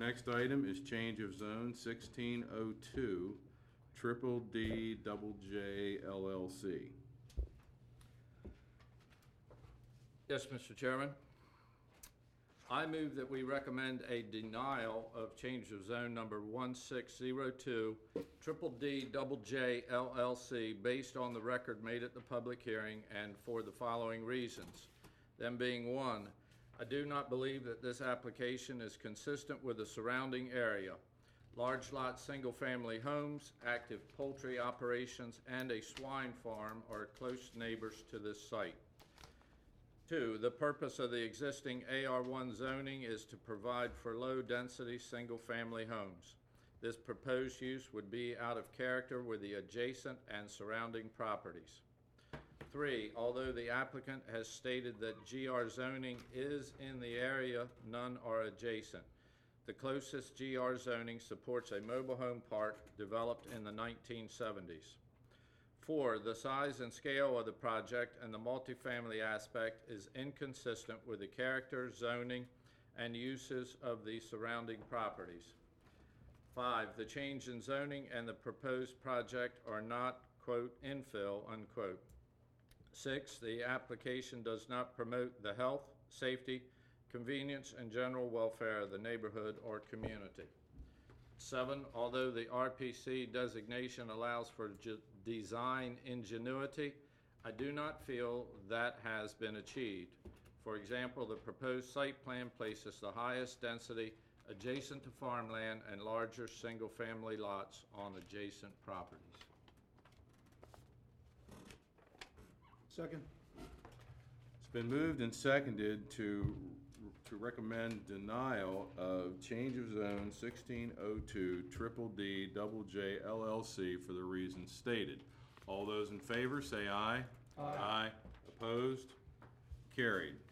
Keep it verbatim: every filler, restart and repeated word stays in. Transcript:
next item is change of zone sixteen oh two, triple D double J L L C. Yes, Mister Chairman. I move that we recommend a denial of change of zone number one six zero two, triple D double J L L C, based on the record made at the public hearing and for the following reasons. Them being, one, I do not believe that this application is consistent with the surrounding area. Large lot single-family homes, active poultry operations, and a swine farm are close neighbors to this site. Two, the purpose of the existing A R one zoning is to provide for low-density single-family homes. This proposed use would be out of character with the adjacent and surrounding properties. Three, although the applicant has stated that G R zoning is in the area, none are adjacent. The closest G R zoning supports a mobile home park developed in the nineteen seventies. Four, the size and scale of the project and the multifamily aspect is inconsistent with the character, zoning, and uses of the surrounding properties. Five, the change in zoning and the proposed project are not, quote, infill, unquote. Six, the application does not promote the health, safety, convenience, and general welfare of the neighborhood or community. Seven, although the R P C designation allows for design ingenuity, I do not feel that has been achieved. For example, the proposed site plan places the highest density adjacent to farmland and larger single-family lots on adjacent properties. Second. It's been moved and seconded to to recommend denial of change of zone sixteen oh two, triple D double J L L C for the reasons stated. All those in favor say aye. Aye. Aye. Opposed? Carried.